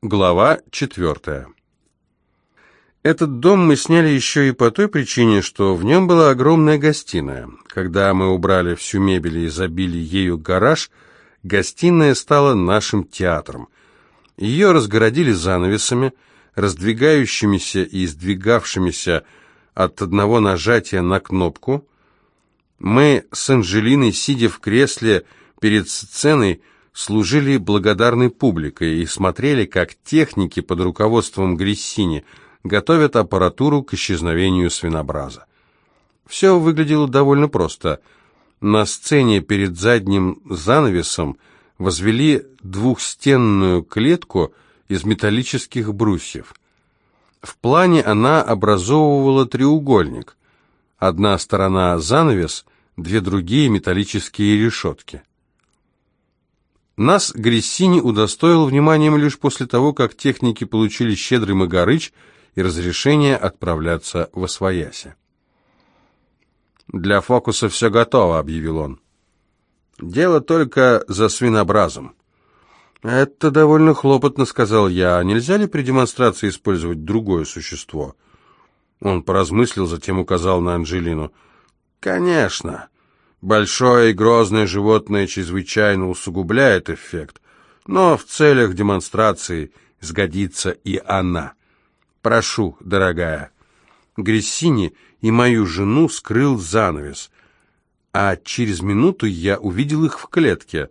Глава 4. Этот дом мы сняли еще и по той причине, что в нем была огромная гостиная. Когда мы убрали всю мебель и забили ею гараж, гостиная стала нашим театром. Ее разгородили занавесами, раздвигающимися и сдвигавшимися от одного нажатия на кнопку. Мы с Анжелиной, сидя в кресле перед сценой, служили благодарной публикой и смотрели, как техники под руководством Гриссини готовят аппаратуру к исчезновению свинобраза. Все выглядело довольно просто. На сцене перед задним занавесом возвели двухстенную клетку из металлических брусьев. В плане она образовывала треугольник. Одна сторона — занавес, две другие — металлические решетки. Нас Гриссини удостоил вниманием лишь после того, как техники получили щедрый магарыч и разрешение отправляться восвояси. «Для фокуса все готово», — объявил он. «Дело только за свинобразом». «Это довольно хлопотно», — сказал я. «Нельзя ли при демонстрации использовать другое существо?» Он поразмыслил, затем указал на Анжелину. «Конечно. Большое и грозное животное чрезвычайно усугубляет эффект, но в целях демонстрации сгодится и она. Прошу, дорогая». Гриссини и мою жену скрыл занавес, а через минуту я увидел их в клетке.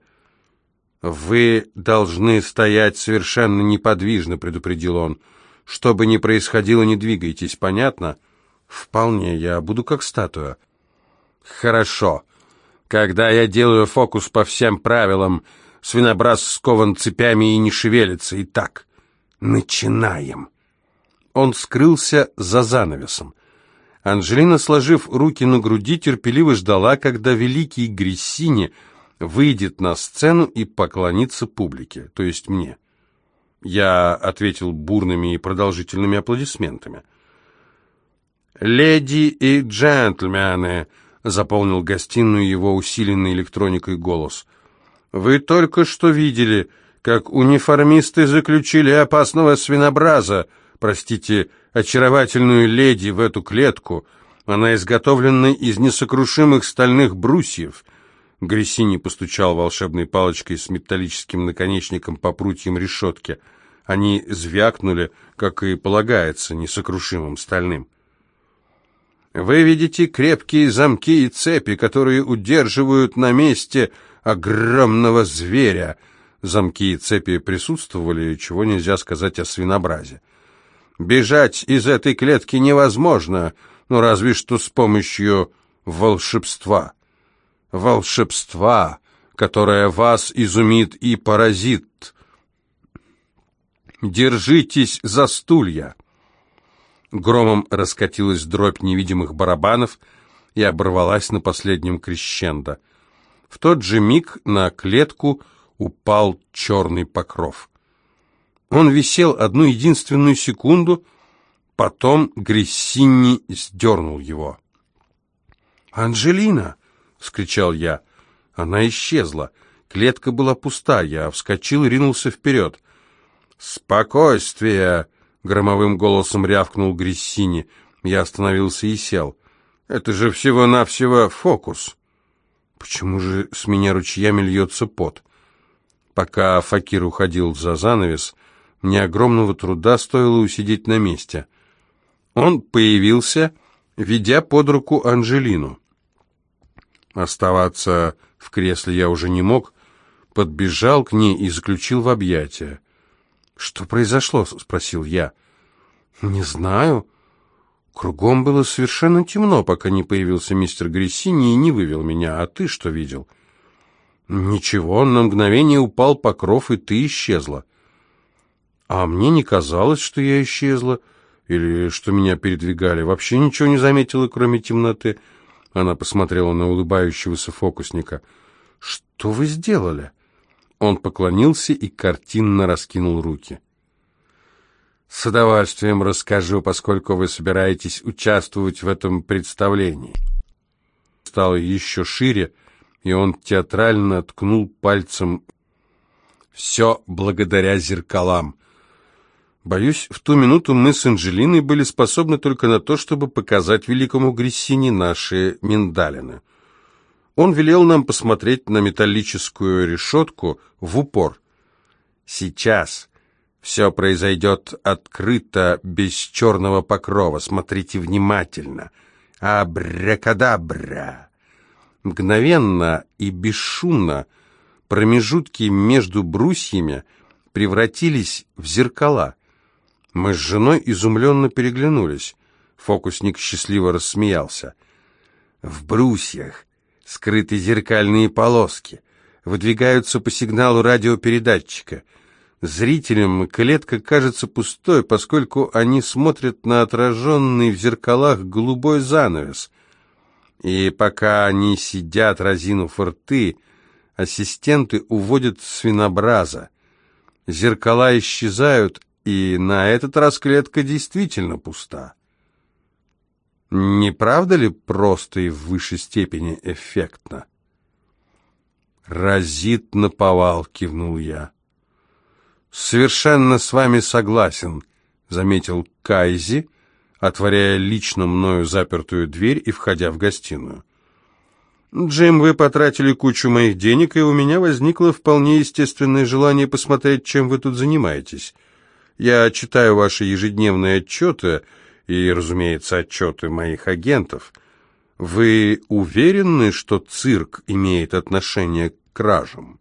«Вы должны стоять совершенно неподвижно», — предупредил он. «Что бы ни происходило, не двигайтесь, понятно?» «Вполне, я буду как статуя». «Хорошо. Когда я делаю фокус по всем правилам, свинобраз скован цепями и не шевелится. Итак, начинаем». Он скрылся за занавесом. Анжелина, сложив руки на груди, терпеливо ждала, когда великий Гриссини выйдет на сцену и поклонится публике, то есть мне. Я ответил бурными и продолжительными аплодисментами. «Леди и джентльмены», — заполнил гостиную его усиленный электроникой голос, — «вы только что видели, как униформисты заключили опасного свинобраза, простите, очаровательную леди в эту клетку. Она изготовлена из несокрушимых стальных брусьев». Гриссини постучал волшебной палочкой с металлическим наконечником по прутьям решетки. Они звякнули, как и полагается, несокрушимым стальным. «Вы видите крепкие замки и цепи, которые удерживают на месте огромного зверя». Замки и цепи присутствовали, чего нельзя сказать о свинобразе. «Бежать из этой клетки невозможно, но разве что с помощью волшебства. Волшебства, которое вас изумит и поразит. Держитесь за стулья». Громом раскатилась дробь невидимых барабанов и оборвалась на последнем крещендо. В тот же миг на клетку упал черный покров. Он висел одну единственную секунду, потом Гриссини сдернул его. «Анжелина!» — вскричал я. Она исчезла. Клетка была пуста. Я вскочил и ринулся вперед. «Спокойствие!» — громовым голосом рявкнул Гриссини. Я остановился и сел. «Это же всего-навсего фокус!» Почему же с меня ручьями льется пот? Пока факир уходил за занавес, мне огромного труда стоило усидеть на месте. Он появился, ведя под руку Анжелину. Оставаться в кресле я уже не мог, подбежал к ней и заключил в объятия. «Что произошло?» — спросил я. «Не знаю. Кругом было совершенно темно, пока не появился мистер Гриссини и не вывел меня. А ты что видел?» «Ничего, на мгновение упал покров, и ты исчезла». «А мне не казалось, что я исчезла, или что меня передвигали. Вообще ничего не заметила, кроме темноты». Она посмотрела на улыбающегося фокусника. «Что вы сделали?» Он поклонился и картинно раскинул руки. «С удовольствием расскажу, поскольку вы собираетесь участвовать в этом представлении». Стало еще шире, и он театрально ткнул пальцем. «Все благодаря зеркалам. Боюсь, в ту минуту мы с Анжелиной были способны только на то, чтобы показать великому Грессини наши миндалины. Он велел нам посмотреть на металлическую решетку в упор. Сейчас все произойдет открыто, без черного покрова. Смотрите внимательно. Абракадабра! Мгновенно и бесшумно промежутки между брусьями превратились в зеркала. Мы с женой изумленно переглянулись. Фокусник счастливо рассмеялся. В брусьях скрыты зеркальные полоски, выдвигаются по сигналу радиопередатчика. Зрителям клетка кажется пустой, поскольку они смотрят на отраженный в зеркалах голубой занавес. И пока они сидят, разинув рты, ассистенты уводят свинобраза. Зеркала исчезают, и на этот раз клетка действительно пуста. Не правда ли просто и в высшей степени эффектно? «Разит наповал», — кивнул я. «Совершенно с вами согласен», — заметил Кайзи, отворяя лично мною запертую дверь и входя в гостиную. «Джим, вы потратили кучу моих денег, и у меня возникло вполне естественное желание посмотреть, чем вы тут занимаетесь. Я читаю ваши ежедневные отчеты и, разумеется, отчеты моих агентов. Вы уверены, что цирк имеет отношение к кражам?»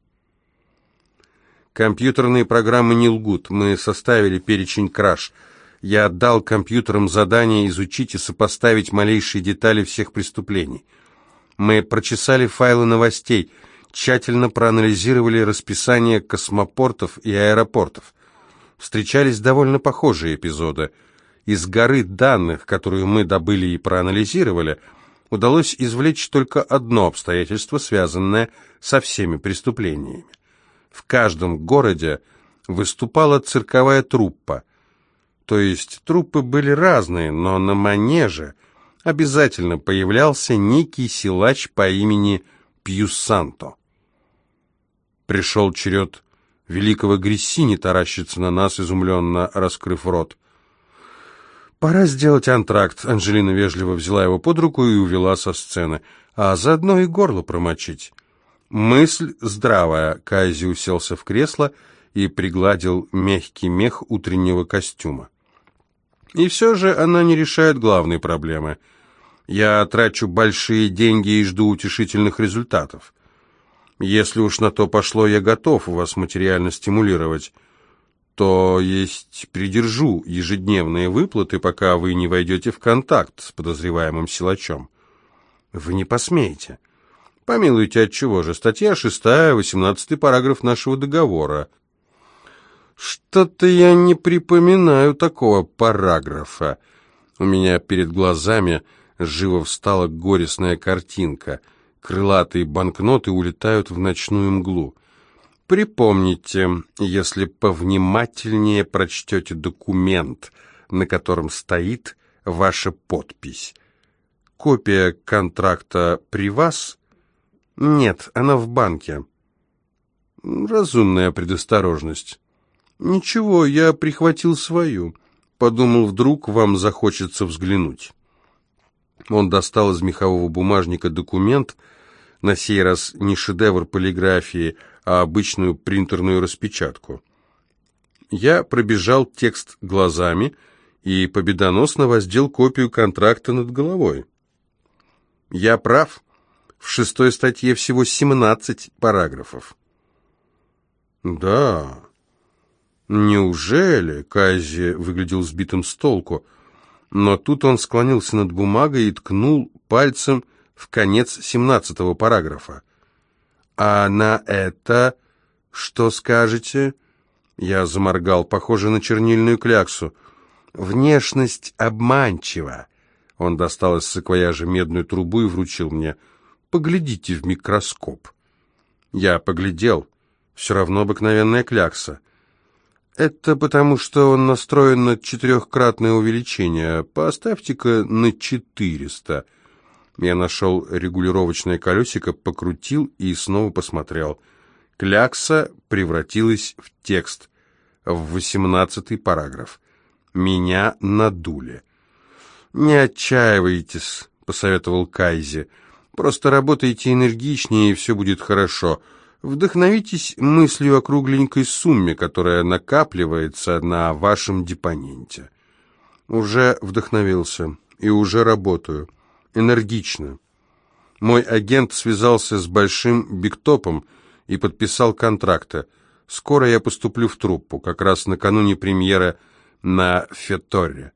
«Компьютерные программы не лгут. Мы составили перечень краж. Я дал компьютерам задание изучить и сопоставить малейшие детали всех преступлений. Мы прочесали файлы новостей, тщательно проанализировали расписание космопортов и аэропортов. Встречались довольно похожие эпизоды. Из горы данных, которую мы добыли и проанализировали, удалось извлечь только одно обстоятельство, связанное со всеми преступлениями. В каждом городе выступала цирковая труппа. То есть труппы были разные, но на манеже обязательно появлялся некий силач по имени Пьюссанто. Пришел черед великого Грессини таращиться на нас, изумленно раскрыв рот. «Пора сделать антракт», — Анжелина вежливо взяла его под руку и увела со сцены, «а заодно и горло промочить». «Мысль здравая», — Кайзи уселся в кресло и пригладил мягкий мех утреннего костюма. «И все же она не решает главной проблемы. Я трачу большие деньги и жду утешительных результатов. Если уж на то пошло, я готов вас материально стимулировать. То есть придержу ежедневные выплаты, пока вы не войдете в контакт с подозреваемым силачом. Вы не посмеете. Помилуйте, отчего же? Статья 6, 18 параграф нашего договора. Что-то я не припоминаю такого параграфа. У меня перед глазами живо встала горестная картинка. Крылатые банкноты улетают в ночную мглу. Припомните, если повнимательнее прочтете документ, на котором стоит ваша подпись. Копия контракта при вас? Нет, она в банке. Разумная предосторожность. Ничего, я прихватил свою. Подумал, вдруг вам захочется взглянуть. Он достал из мехового бумажника документ, на сей раз не шедевр полиграфии, а обычную принтерную распечатку. Я пробежал текст глазами и победоносно воздел копию контракта над головой. Я прав. В 6 статье всего 17 параграфов. Да. Неужели? Кайзи выглядел сбитым с толку. Но тут он склонился над бумагой и ткнул пальцем в конец 17 параграфа. «А на это что скажете?» Я заморгал, похоже на чернильную кляксу. «Внешность обманчива». Он достал из саквояжа медную трубу и вручил мне. «Поглядите в микроскоп». Я поглядел. Все равно обыкновенная клякса. «Это потому, что он настроен на 4-кратное увеличение. Поставьте-ка на 400». Я нашел регулировочное колесико, покрутил и снова посмотрел. Клякса превратилась в текст. в 18-й параграф. Меня надули. «Не отчаивайтесь», — посоветовал Кайзи. «Просто работайте энергичнее, и все будет хорошо. Вдохновитесь мыслью о кругленькой сумме, которая накапливается на вашем депоненте». «Уже вдохновился и уже работаю. Энергично. Мой агент связался с Большим Бигтопом и подписал контракты. Скоро я поступлю в труппу, как раз накануне премьеры на Феторре».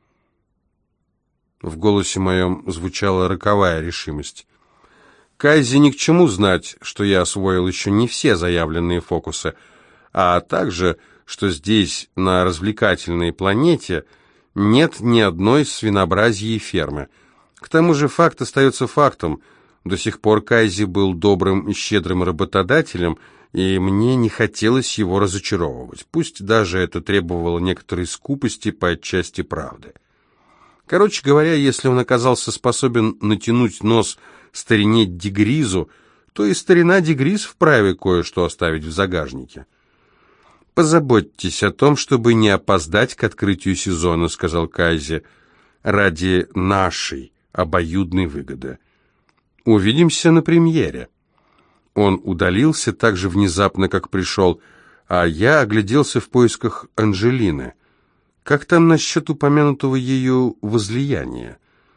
В голосе моем звучала роковая решимость. Кайзи ни к чему знать, что я освоил еще не все заявленные фокусы, а также, что здесь, на развлекательной планете, нет ни одной свинообразьей фермы. К тому же факт остается фактом. До сих пор Кайзи был добрым и щедрым работодателем, и мне не хотелось его разочаровывать, пусть даже это требовало некоторой скупости по отчасти правды. Короче говоря, если он оказался способен натянуть нос старине Дегризу, то и старина Дегриз вправе кое-что оставить в загажнике. «Позаботьтесь о том, чтобы не опоздать к открытию сезона», — сказал Кайзи, — «ради нашей обоюдной выгоды. Увидимся на премьере». Он удалился так же внезапно, как пришел, а я огляделся в поисках Анжелины. Как там насчет упомянутого ею возлияния?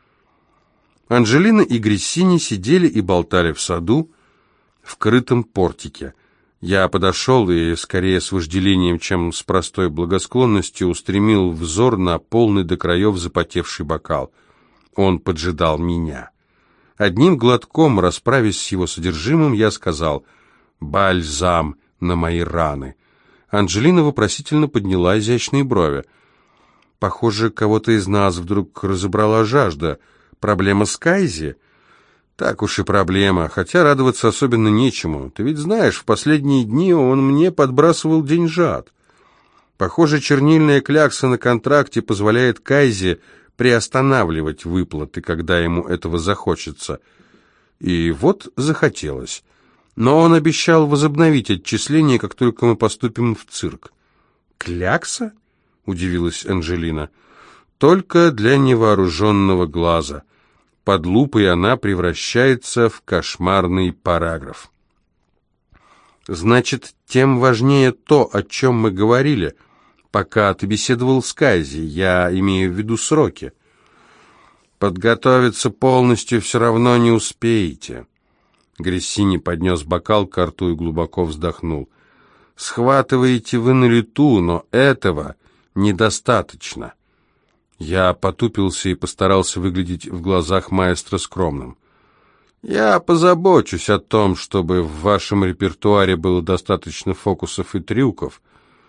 Анжелина и Грессини сидели и болтали в саду, в крытом портике. Я подошел и, скорее с вожделением, чем с простой благосклонностью, устремил взор на полный до краев запотевший бокал. Он поджидал меня. Одним глотком, расправясь с его содержимым, я сказал: «Бальзам на мои раны». Анжелина вопросительно подняла изящные брови. «Похоже, кого-то из нас вдруг разобрала жажда. Проблема с Кайзи?» «Так уж и проблема, хотя радоваться особенно нечему. Ты ведь знаешь, в последние дни он мне подбрасывал деньжат. Похоже, чернильная клякса на контракте позволяет Кайзи приостанавливать выплаты, когда ему этого захочется. И вот захотелось. Но он обещал возобновить отчисления, как только мы поступим в цирк». «Клякса?» — удивилась Анжелина. «Только для невооруженного глаза. Под лупой она превращается в кошмарный параграф». «Значит, тем важнее то, о чем мы говорили, пока ты беседовал с Кайзи, я имею в виду сроки». «Подготовиться полностью все равно не успеете». Грессини поднес бокал к рту и глубоко вздохнул. «Схватываете вы на лету, но этого недостаточно». Я потупился и постарался выглядеть в глазах маэстро скромным. «Я позабочусь о том, чтобы в вашем репертуаре было достаточно фокусов и трюков,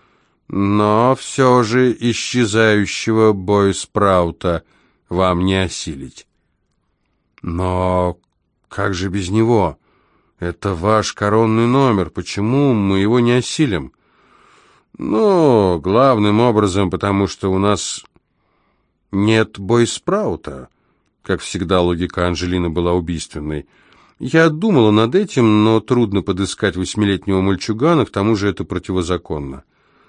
но все же исчезающего Бойспраута вам не осилить». «Но как же без него? Это ваш коронный номер, почему мы его не осилим?» «Ну, главным образом, потому что у нас нет Бойспраута». Как всегда, логика Анжелины была убийственной. «Я думала над этим, но трудно подыскать 8-летнего мальчугана, к тому же это противозаконно».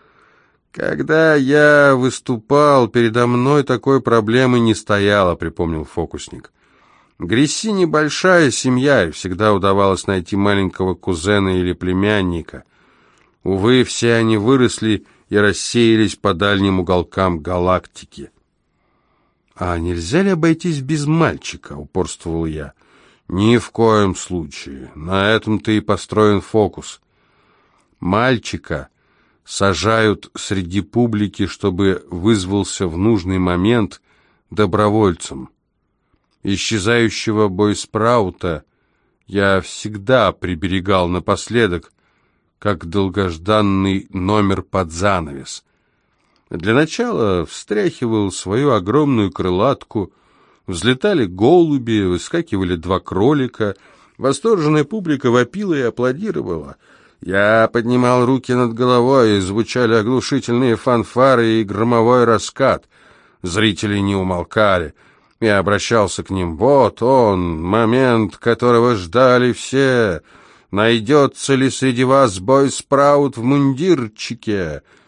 «Когда я выступал, передо мной такой проблемы не стояло», — припомнил фокусник. «Грессини большая семья, и всегда удавалось найти маленького кузена или племянника. Увы, все они выросли и рассеялись по дальним уголкам галактики». «А нельзя ли обойтись без мальчика?» — упорствовал я. «Ни в коем случае. На этом-то и построен фокус. Мальчика сажают среди публики, чтобы вызвался в нужный момент добровольцем. Исчезающего Бойспраута я всегда приберегал напоследок, как долгожданный номер под занавес. Для начала встряхивал свою огромную крылатку, взлетали голуби, выскакивали 2 кролика, восторженная публика вопила и аплодировала. Я поднимал руки над головой, и звучали оглушительные фанфары и громовой раскат. Зрители не умолкали. Я обращался к ним: «Вот он, момент, которого ждали все. Найдется ли среди вас Бойспраут в мундирчике?»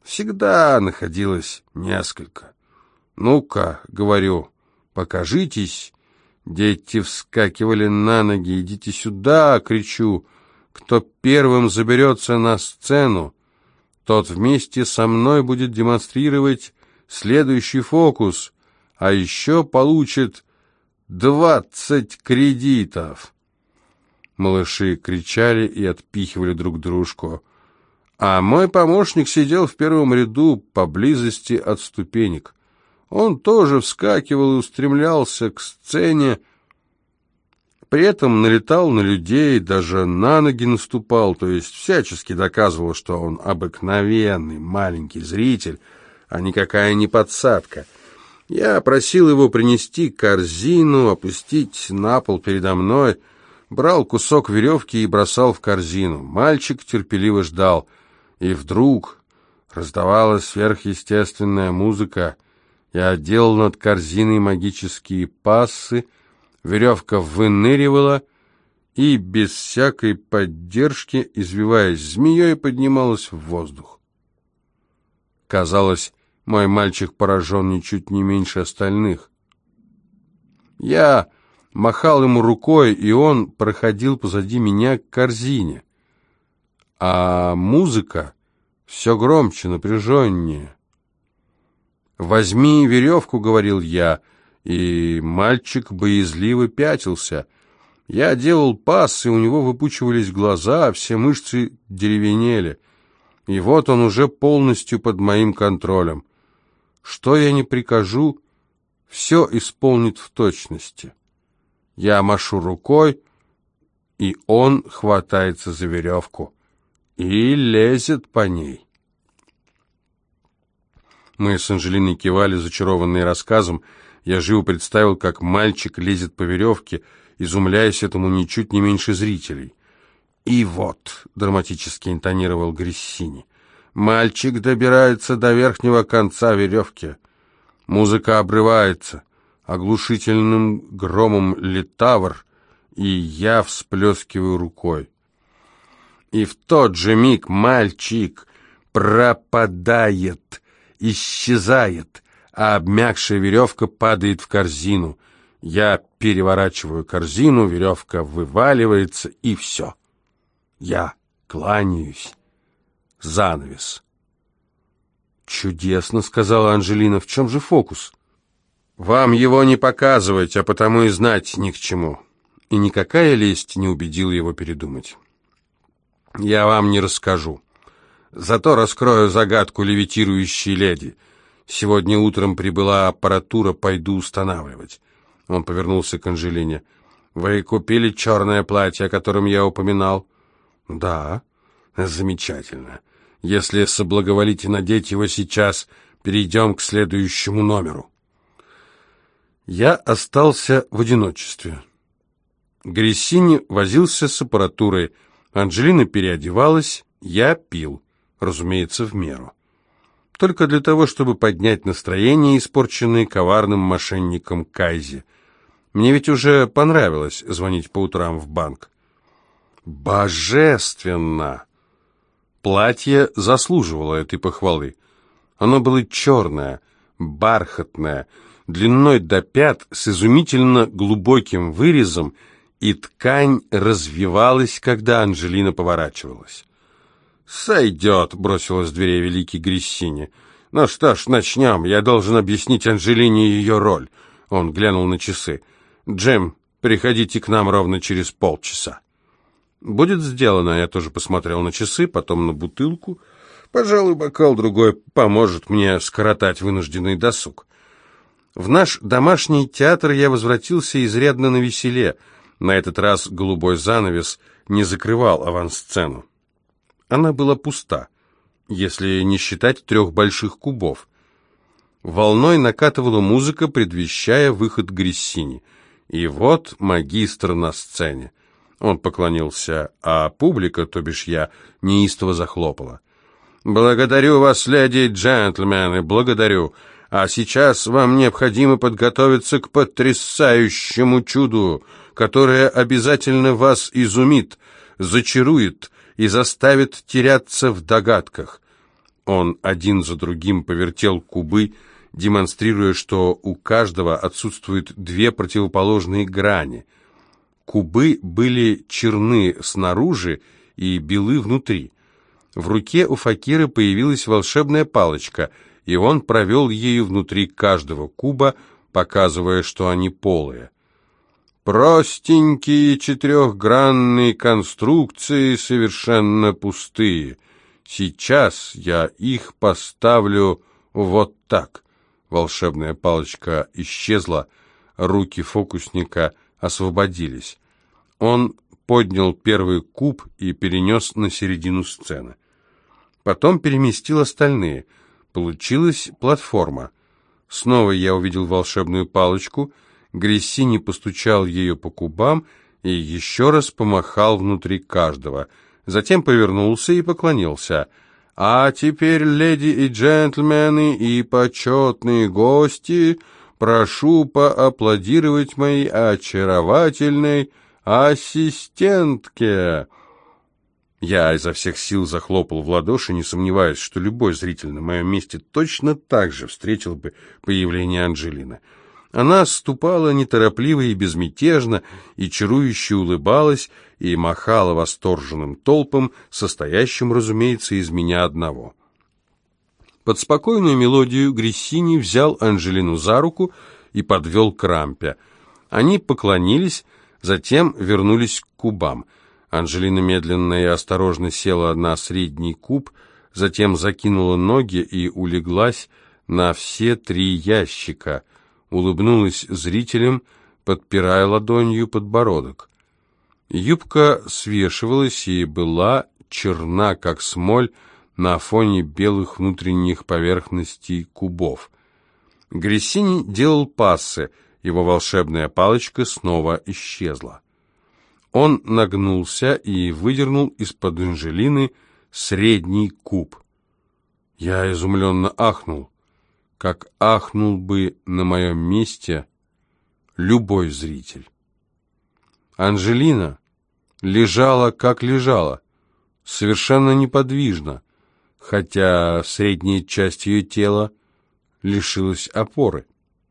Всегда находилось несколько. «Ну-ка», — говорю, — «покажитесь». Дети вскакивали на ноги. «Идите сюда!» — кричу. «Кто первым заберется на сцену, тот вместе со мной будет демонстрировать следующий фокус, а еще получит 20 кредитов». Малыши кричали и отпихивали друг дружку, а мой помощник сидел в первом ряду поблизости от ступенек. Он тоже вскакивал и устремлялся к сцене, при этом налетал на людей, даже на ноги наступал, то есть всячески доказывал, что он обыкновенный маленький зритель, а никакая не подсадка. Я просил его принести корзину, опустить на пол передо мной, брал кусок веревки и бросал в корзину. Мальчик терпеливо ждал, и вдруг раздавалась сверхъестественная музыка. Я делал над корзиной магические пассы, веревка выныривала и без всякой поддержки, извиваясь змеей, поднималась в воздух. Казалось, мой мальчик поражен ничуть не меньше остальных. Я махал ему рукой, и он проходил позади меня к корзине. А музыка все громче, напряженнее. «Возьми веревку», — говорил я, и мальчик боязливо пятился. Я делал пас, и у него выпучивались глаза, а все мышцы деревенели. И вот он уже полностью под моим контролем. Что я не прикажу, все исполнит в точности. Я машу рукой, и он хватается за веревку и лезет по ней. Мы с Анжелиной кивали, зачарованные рассказом. Я живо представил, как мальчик лезет по веревке, изумляясь этому ничуть не меньше зрителей. «И вот», — драматически интонировал Гриссини, — «мальчик добирается до верхнего конца веревки. Музыка обрывается, оглушительным громом литавр, и я всплескиваю рукой. И в тот же миг мальчик пропадает, исчезает, а обмякшая веревка падает в корзину. Я переворачиваю корзину, веревка вываливается, и все. Я кланяюсь. Занавес. «Чудесно», — сказала Анжелина. «В чем же фокус?» «Вам его не показывать, а потому и знать ни к чему». И никакая лесть не убедила его передумать. «Я вам не расскажу. Зато раскрою загадку левитирующей леди. Сегодня утром прибыла аппаратура, пойду устанавливать». Он повернулся к Анжелине. «Вы купили черное платье, о котором я упоминал?» «Да». «Замечательно. Если соблаговолите надеть его сейчас, перейдем к следующему номеру». Я остался в одиночестве. Гриссини возился с аппаратурой, Анжелина переодевалась, я пил, разумеется, в меру. Только для того, чтобы поднять настроение, испорченное коварным мошенником Кайзи. Мне ведь уже понравилось звонить по утрам в банк. Божественно! Платье заслуживало этой похвалы. Оно было черное, бархатное, длиной до пят, с изумительно глубоким вырезом, и ткань развивалась, когда Анжелина поворачивалась. «Сойдет», — бросила с дверей великий Гриссини. «Ну что ж, начнем. Я должен объяснить Анжелине ее роль». Он глянул на часы. «Джим, приходите к нам ровно через полчаса». «Будет сделано». Я тоже посмотрел на часы, потом на бутылку. Пожалуй, бокал другой поможет мне скоротать вынужденный досуг. В наш домашний театр я возвратился изрядно навеселе. На этот раз голубой занавес не закрывал авансцену. Она была пуста, если не считать 3 больших кубов. Волной накатывала музыка, предвещая выход Гриссини. И вот магистр на сцене. Он поклонился, а публика, то бишь я, неистово захлопала. «Благодарю вас, леди и джентльмены, благодарю. А сейчас вам необходимо подготовиться к потрясающему чуду, которое обязательно вас изумит, зачарует и заставит теряться в догадках. Он один за другим повертел кубы, демонстрируя, что у каждого отсутствуют две противоположные грани. Кубы были черны снаружи и белы внутри. В руке у факира появилась волшебная палочка, и он провел ею внутри каждого куба, показывая, что они полые. Простенькие четырехгранные конструкции совершенно пустые. Сейчас я их поставлю вот так. Волшебная палочка исчезла, руки фокусника освободились. Он поднял первый куб и перенес на середину сцены. Потом переместил остальные. Получилась платформа. Снова я увидел волшебную палочку. Грессини постучал ею по кубам и еще раз помахал внутри каждого. Затем повернулся и поклонился. «А теперь, леди и джентльмены и почетные гости, прошу поаплодировать моей очаровательной ассистентке». Я изо всех сил захлопал в ладоши, не сомневаясь, что любой зритель на моем месте точно так же встретил бы появление Анджелины. Она ступала неторопливо и безмятежно, и чарующе улыбалась, и махала восторженным толпам, состоящим, разумеется, из меня одного. Под спокойную мелодию Грессини взял Анджелину за руку и подвел к рампе. Они поклонились, затем вернулись к кубам. Анджелина медленно и осторожно села на средний куб, затем закинула ноги и улеглась на все три ящика, улыбнулась зрителям, подпирая ладонью подбородок. Юбка свешивалась и была черна, как смоль, на фоне белых внутренних поверхностей кубов. Грессини делал пассы, его волшебная палочка снова исчезла. Он нагнулся и выдернул из-под Анджелины средний куб. Я изумленно ахнул, как ахнул бы на моем месте любой зритель. Анджелина лежала, как лежала, совершенно неподвижно, хотя средняя часть ее тела лишилась опоры.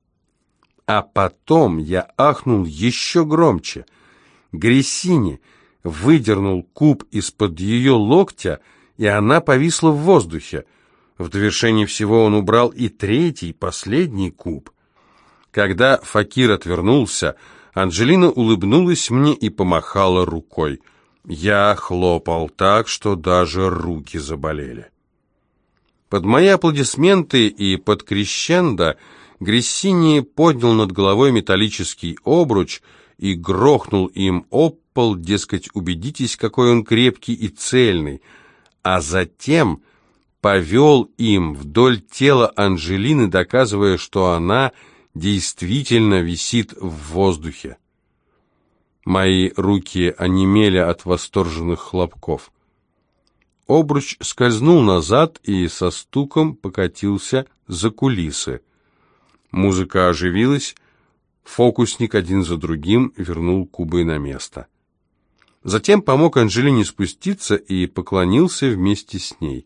А потом я ахнул еще громче. Грессини выдернул куб из-под ее локтя, и она повисла в воздухе. В довершение всего он убрал и третий, последний куб. Когда факир отвернулся, Анджелина улыбнулась мне и помахала рукой. Я хлопал так, что даже руки заболели. Под мои аплодисменты и под крещендо Грессини поднял над головой металлический обруч и грохнул им об пол, дескать, убедитесь, какой он крепкий и цельный, а затем повел им вдоль тела Анджелины, доказывая, что она действительно висит в воздухе. Мои руки онемели от восторженных хлопков. Обруч скользнул назад и со стуком покатился за кулисы. Музыка оживилась, фокусник один за другим вернул кубы на место. Затем помог Анджелине спуститься и поклонился вместе с ней.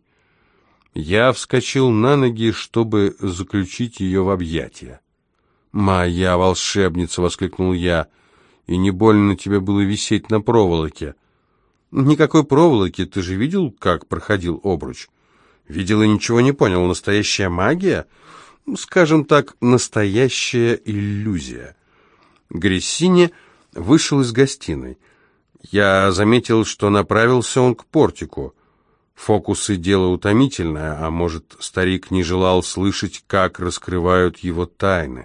Я вскочил на ноги, чтобы заключить ее в объятия. «Моя волшебница!» — воскликнул я. «И не больно тебе было висеть на проволоке?» «Никакой проволоки. Ты же видел, как проходил обруч?» «Видел и ничего не понял. Настоящая магия?» «Скажем так, настоящая иллюзия». Грессини вышел из гостиной. Я заметил, что направился он к портику. Фокусы — дело утомительное, а может, старик не желал слышать, как раскрывают его тайны.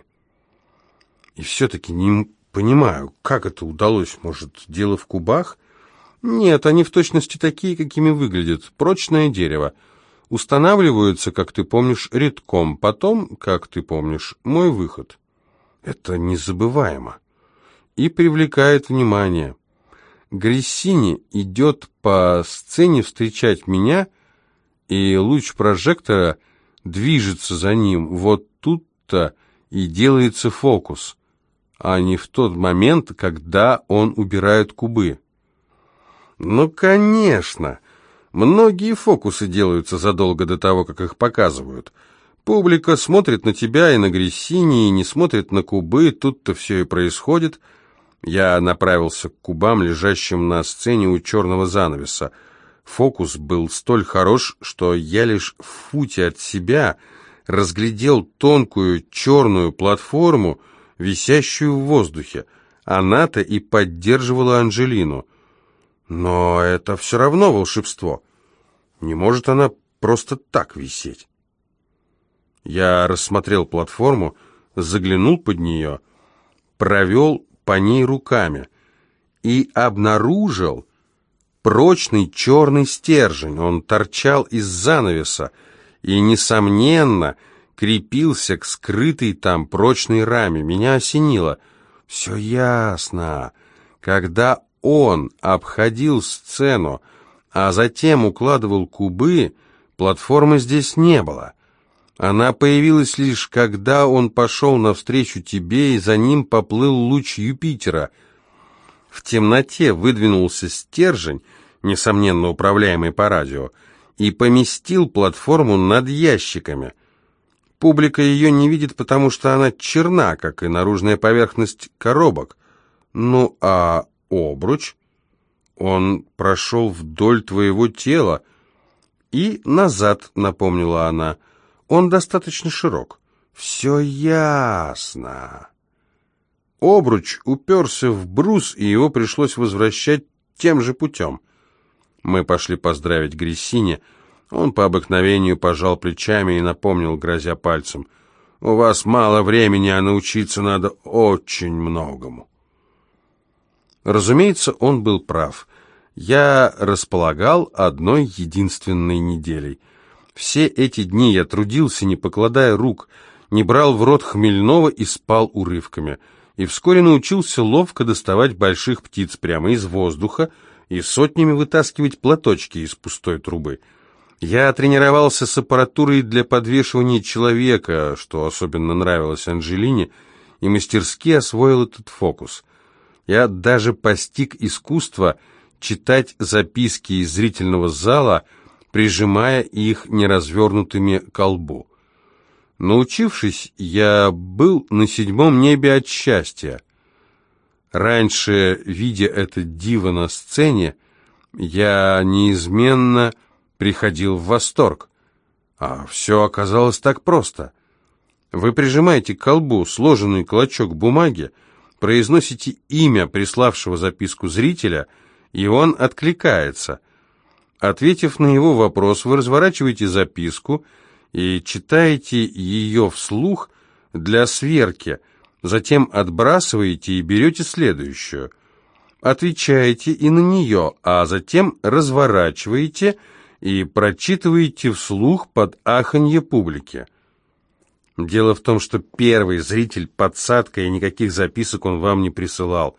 И все-таки не понимаю, как это удалось. Может, дело в кубах? Нет, они в точности такие, какими выглядят. Прочное дерево. Устанавливаются, как ты помнишь, редком. Потом, как ты помнишь, мой выход. Это незабываемо. И привлекает внимание. Грессини идет по сцене встречать меня, и луч прожектора движется за ним. Вот тут-то и делается фокус, а не в тот момент, когда он убирает кубы. Ну, конечно, Многие фокусы делаются задолго до того, как их показывают. Публика смотрит на тебя и на Грессини, и не смотрит на кубы, тут-то все и происходит. Я направился к кубам, лежащим на сцене у черного занавеса. Фокус был столь хорош, что я лишь в футе от себя разглядел тонкую черную платформу, висящую в воздухе. Она-то и поддерживала Анжелину. Но это все равно волшебство. Не может она просто так висеть. Я рассмотрел платформу, заглянул под нее, провел по ней руками и обнаружил прочный черный стержень. Он торчал из занавеса и, несомненно, крепился к скрытой там прочной раме. Меня осенило. Все ясно. Когда он обходил сцену, а затем укладывал кубы, платформы здесь не было. Она появилась лишь, когда он пошел навстречу тебе, и за ним поплыл луч Юпитера. В темноте выдвинулся стержень, несомненно управляемый по радио, и поместил платформу над ящиками. Публика ее не видит, потому что она черна, как и наружная поверхность коробок. Ну а обруч? Он прошел вдоль твоего тела и назад, напомнила она. Он достаточно широк. Все ясно. Обруч уперся в брус, и его пришлось возвращать тем же путем. Мы пошли поздравить Грессини. Он по обыкновению пожал плечами и напомнил, грозя пальцем: «У вас мало времени, а научиться надо очень многому». Разумеется, он был прав. Я располагал одной единственной неделей. Все эти дни я трудился, не покладая рук, не брал в рот хмельного и спал урывками. И вскоре научился ловко доставать больших птиц прямо из воздуха и сотнями вытаскивать платочки из пустой трубы. Я тренировался с аппаратурой для подвешивания человека, что особенно нравилось Анжелине, и мастерски освоил этот фокус. Я даже постиг искусство читать записки из зрительного зала, прижимая их неразвернутыми к лбу. Научившись, я был на 7-м небе от счастья. Раньше, видя это диво на сцене, я неизменно приходил в восторг. А все оказалось так просто. Вы прижимаете к колбу сложенный клочок бумаги, произносите имя приславшего записку зрителя, и он откликается. Ответив на его вопрос, вы разворачиваете записку и читаете ее вслух для сверки, затем отбрасываете и берете следующую. Отвечаете и на нее, а затем разворачиваете и прочитываете вслух под аханье публики. Дело в том, что первый зритель подсадка, и никаких записок он вам не присылал.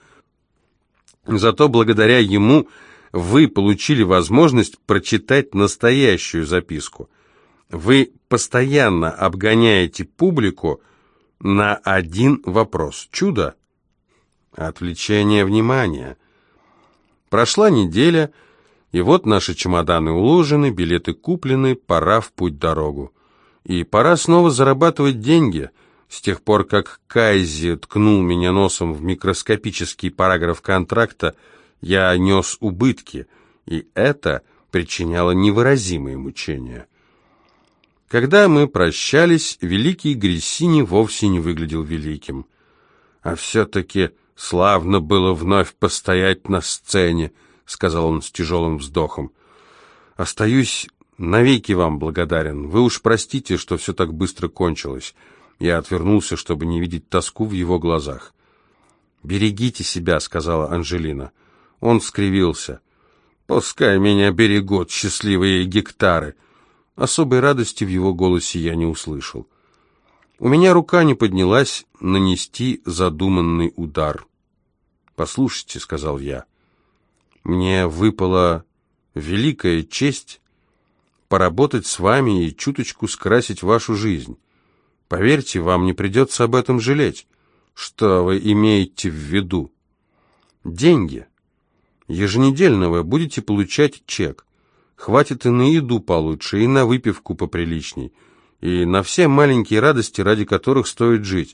Зато благодаря ему вы получили возможность прочитать настоящую записку. Вы постоянно обгоняете публику на один вопрос. Чудо? Отвлечение внимания. Прошла неделя, и вот наши чемоданы уложены, билеты куплены, пора в путь-дорогу. И пора снова зарабатывать деньги. С тех пор, как Кайзи ткнул меня носом в микроскопический параграф контракта, я нес убытки, и это причиняло невыразимые мучения. Когда мы прощались, великий Грессини вовсе не выглядел великим. «А все-таки славно было вновь постоять на сцене», — сказал он с тяжелым вздохом. «Остаюсь навеки вам благодарен. Вы уж простите, что все так быстро кончилось». Я отвернулся, чтобы не видеть тоску в его глазах. «Берегите себя», — сказала Анжелина. Он скривился. «Пускай меня берегут счастливые гектары». Особой радости в его голосе я не услышал. У меня рука не поднялась нанести задуманный удар. «Послушайте», — сказал я, — «мне выпала великая честь поработать с вами и чуточку скрасить вашу жизнь. Поверьте, вам не придется об этом жалеть. Что вы имеете в виду?» «Деньги. Еженедельно вы будете получать чек. Хватит и на еду получше, и на выпивку поприличней, и на все маленькие радости, ради которых стоит жить.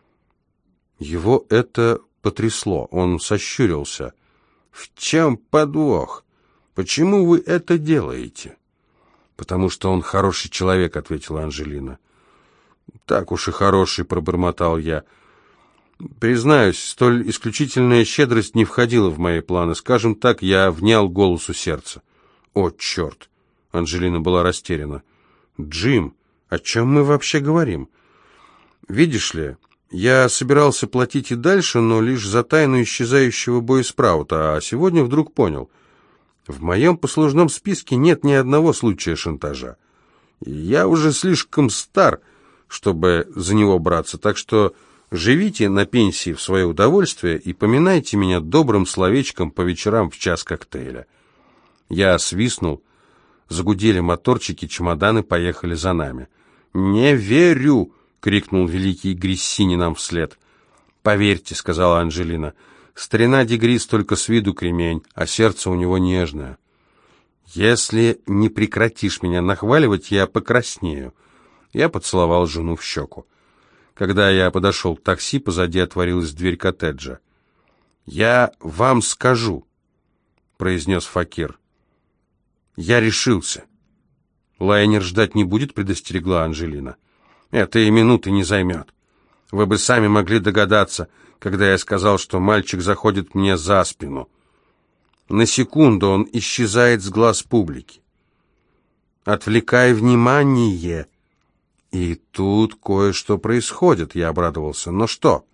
Его это потрясло, он сощурился. «В чем подвох? Почему вы это делаете?» «Потому что он хороший человек», — ответила Анжелина. «Так уж и хороший», — пробормотал я. Признаюсь, столь исключительная щедрость не входила в мои планы. Скажем так, я внял голосу сердца. «О, черт!» — Анжелина была растеряна. «Джим, о чем мы вообще говорим?» «Видишь ли, я собирался платить и дальше, но лишь за тайну исчезающего боеспраута, а сегодня вдруг понял. В моем послужном списке нет ни одного случая шантажа. Я уже слишком стар, чтобы за него браться, так что живите на пенсии в свое удовольствие и поминайте меня добрым словечком по вечерам в час коктейля». Я свистнул, загудели моторчики, чемоданы поехали за нами. «Не верю!» — крикнул великий Гриссини нам вслед. «Поверьте», — сказала Анжелина, — «старина Дегрис только с виду кремень, а сердце у него нежное. Если не прекратишь меня нахваливать, я покраснею». Я поцеловал жену в щеку. Когда я подошел к такси, позади отворилась дверь коттеджа. «Я вам скажу», — произнес Факир. «Я решился». «Лайнер ждать не будет», — предостерегла Анжелина. «Это и минуты не займет. Вы бы сами могли догадаться, когда я сказал, что мальчик заходит мне за спину. На секунду он исчезает с глаз публики. Отвлекай внимание». «И тут кое-что происходит», — я обрадовался. «Но что?»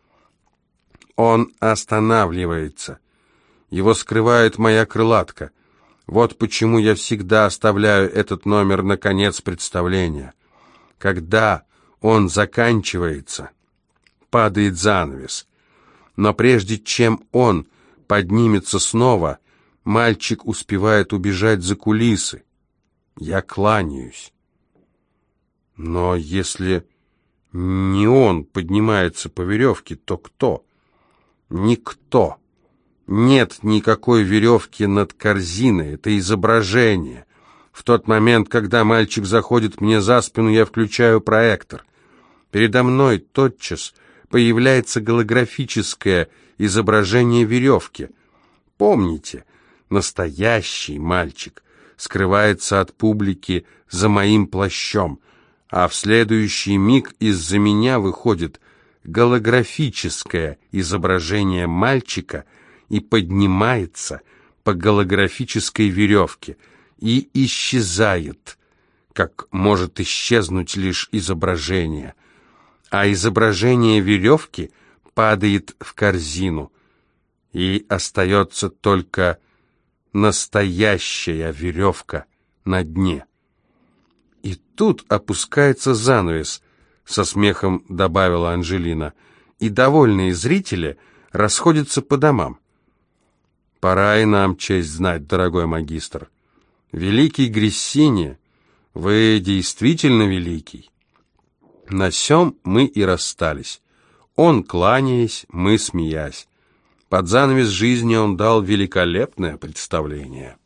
«Он останавливается. Его скрывает моя крылатка. Вот почему я всегда оставляю этот номер на конец представления. Когда он заканчивается, падает занавес. Но прежде чем он поднимется снова, мальчик успевает убежать за кулисы. Я кланяюсь. Но если не он поднимается по веревке, то кто? Никто. Нет никакой веревки над корзиной, это изображение. В тот момент, когда мальчик заходит мне за спину, я включаю проектор. Передо мной тотчас появляется голографическое изображение веревки. Помните, настоящий мальчик скрывается от публики за моим плащом, а в следующий миг из-за меня выходит голографическое изображение мальчика и поднимается по голографической веревке и исчезает, как может исчезнуть лишь изображение. А изображение веревки падает в корзину, и остается только настоящая веревка на дне. И тут опускается занавес, со смехом добавила Анжелина, и довольные зрители расходятся по домам. Пора и нам честь знать, дорогой магистр. Великий Гриссини, вы действительно великий. На сём мы и расстались. Он, кланяясь, мы, смеясь. Под занавес жизни он дал великолепное представление.